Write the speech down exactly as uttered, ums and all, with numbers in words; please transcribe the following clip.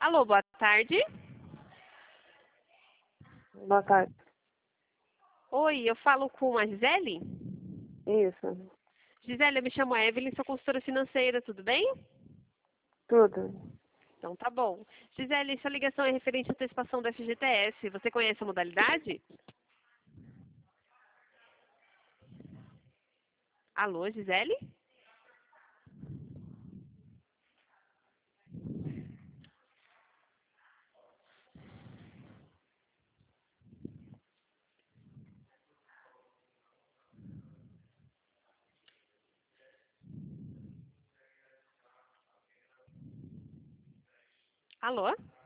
Alô, boa tarde. Boa tarde. Oi, eu falo com a Gisele? Isso, Gisele, eu me chamo Evelyn, sou consultora financeira, tudo bem? tudo. Então tá bom. Gisele, sua ligação é referente à antecipação do F G T S. Você conhece a modalidade? Alô, Gisele? Alô?